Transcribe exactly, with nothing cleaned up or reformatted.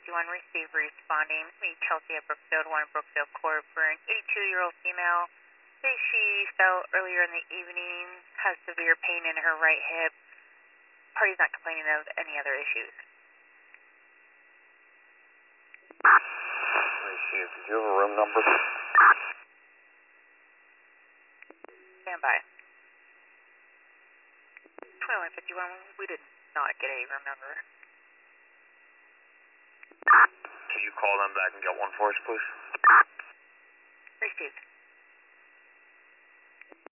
fifty-one, receive responding. Me, Chelsea at Brookfield, one Brookfield Court for an eighty-two-year-old female. Say she fell earlier in the evening, has severe pain in her right hip. Party's not complaining of any other issues. Receive. Did you have a room number? Stand by. twenty-one fifty-one, we did not get a room number. Can you call them back and get one for us, please? Received.